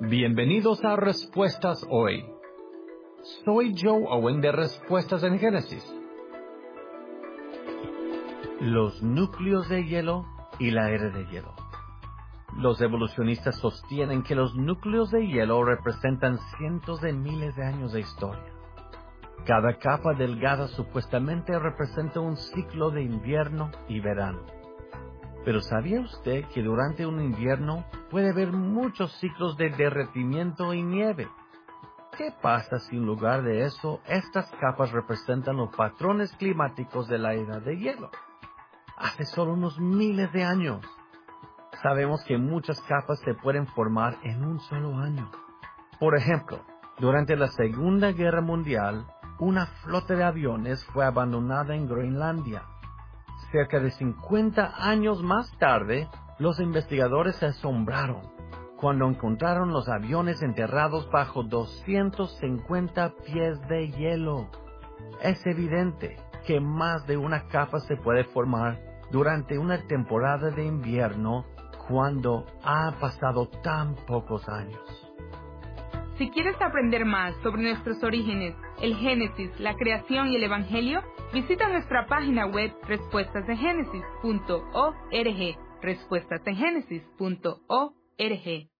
Bienvenidos a Respuestas Hoy. Soy Joe Owen de Respuestas en Génesis. Los núcleos de hielo y la era de hielo. Los evolucionistas sostienen que los núcleos de hielo representan cientos de miles de años de historia. Cada capa delgada supuestamente representa un ciclo de invierno y verano. Pero ¿sabía usted que durante un invierno puede haber muchos ciclos de derretimiento y nieve? ¿Qué pasa si en lugar de eso, estas capas representan los patrones climáticos de la era de hielo? Hace solo unos miles de años. Sabemos que muchas capas se pueden formar en un solo año. Por ejemplo, durante la Segunda Guerra Mundial, una flota de aviones fue abandonada en Groenlandia. Cerca de 50 años más tarde, los investigadores se asombraron cuando encontraron los aviones enterrados bajo 250 pies de hielo. Es evidente que más de una capa se puede formar durante una temporada de invierno cuando ha pasado tan pocos años. Si quieres aprender más sobre nuestros orígenes, el Génesis, la creación y el Evangelio, visita nuestra página web respuestasengenesis.org, respuestasengenesis.org.